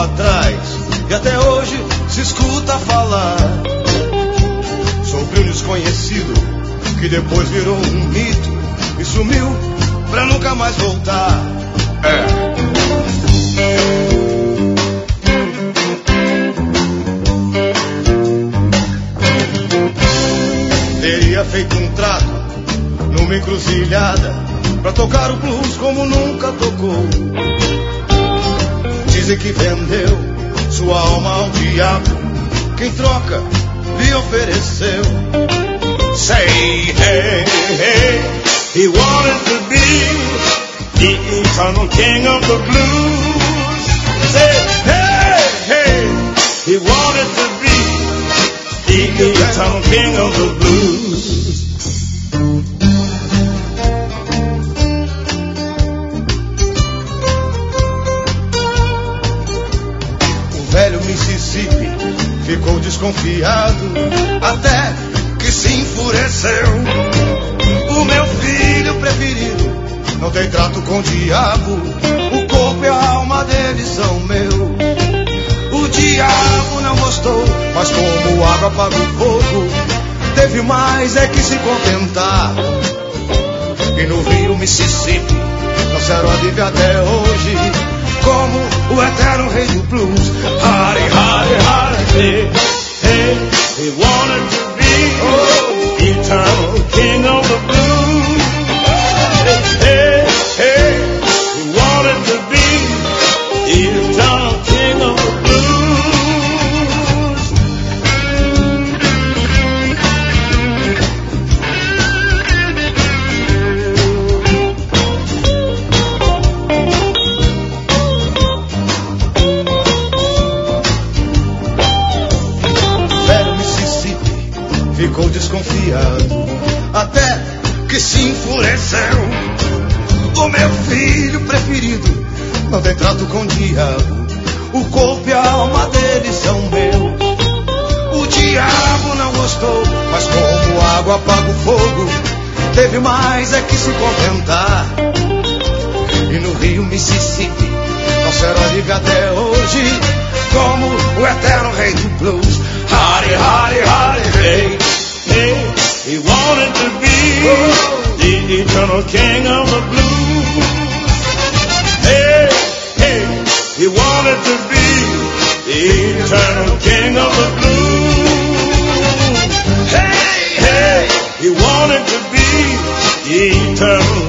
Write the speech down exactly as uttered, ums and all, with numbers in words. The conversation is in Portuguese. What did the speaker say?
atrás e até hoje se escuta falar sobre um desconhecido que depois virou um mito e sumiu pra nunca mais voltar. É. Teria feito um trato numa encruzilhada pra tocar o blues como nunca tocou. Dizem que vendeu sua alma ao diabo, quem troca lhe ofereceu. Say hey, hey, he wanted to be the eternal king of the blues. Say hey, hey, he wanted to be the eternal king of the blues. O velho Mississippi ficou desconfiado até que se enfureceu. O meu filho preferido não tem trato com o diabo, o corpo e a alma dele são meu. O diabo não gostou, mas como água apaga o fogo, teve mais é que se contentar. E no rio Mississippi trouxeram a vive até hoje como o eterno rei do blues. Hardy, hardy, hardy, hey, hey, he wanted to be oh, the eternal king of the blues. Hey, hey, hey, he wanted to be the eternal king of the blues. Ficou desconfiado até que se enfureceu. O meu filho preferido não tem trato com o diabo, o corpo e a alma dele são meus. O diabo não gostou, mas como água apaga o fogo, teve mais é que se contentar. E no rio Mississippi trouxeram a liga até hoje como o eterno rei do blues. Hardy, hardy, hardy, hey, hey, he wanted to be oh, the eternal king of the blues. Hey, hey, he wanted to be the eternal king of the blues. Hey, hey, he wanted to be the eternal